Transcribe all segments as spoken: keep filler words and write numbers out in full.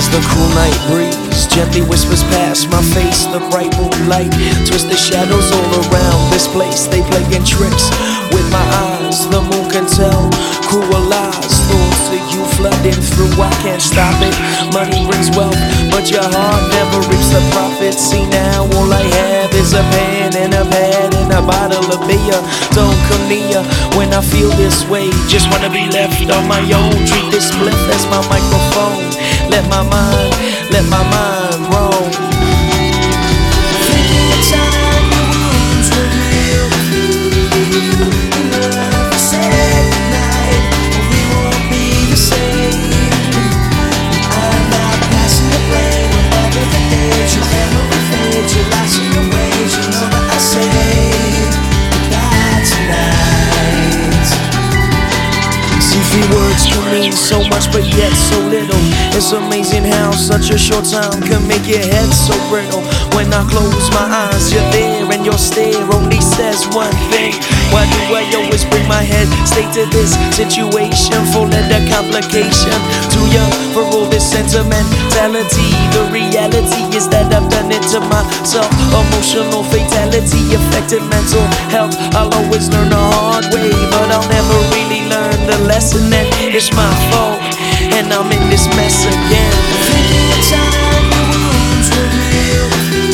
The cool night breeze gently whispers past my face. The bright moonlight twists the shadows all around this place. They playing tricks with my eyes. The moon can tell cruel lies. Thoughts of you flooding through, I can't stop it. Money brings wealth, but your heart never reaps the profit. See now, all I have is a pen and a pad and a bottle of beer. Don't come near when I feel this way. Just wanna be left on my own. Treat this spliff as my microphone. Let my mind, let my mind roam. Thinking of time the wounds were real. Love, I said goodnight, but we won't be the same. I'm not passing the blame. Whatever the days, your memory fades, your lies and your ways. You know that I say goodbye tonight. See, few words can mean so much, but yet so little. It's amazing how such a short time can make your head so brittle. When I close my eyes, you're there, and your stare only says one thing. Why do I always bring my head straight to this situation full of the complication? Too young for all this sentimentality. The reality is that I've done it to myself. Emotional fatality affected mental health. I'll always learn the hard way, but I'll never really learn the lesson that it's my fault, and I'm in this mess again. Thinking of time the wounds were real.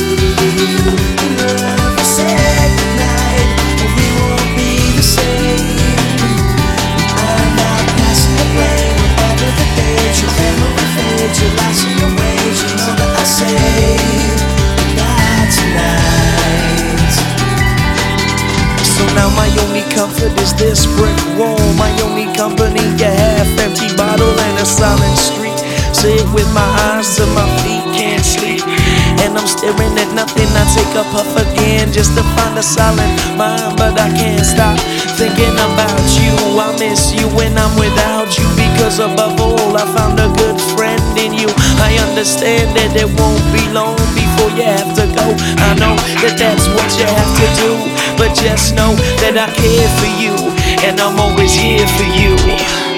Love, I said goodnight, but we won't be the same. I'm not passing the blame. Whatever the days, your memory fades, your lies and your ways. You know that I say goodbye tonight. So now my only comfort is this brick wall. My only company, a half-empty bottle and a silent street. Sit with my eyes till my feet can't sleep, and I'm staring at nothing. I take a puff again just to find a silent mind, but I can't stop thinking about you. I miss you when I'm without you, because above all I found a good friend in you. I understand that it won't be long before you have to go. I know that that's what you have to do, but just know that I care for you, and I'm always here for you.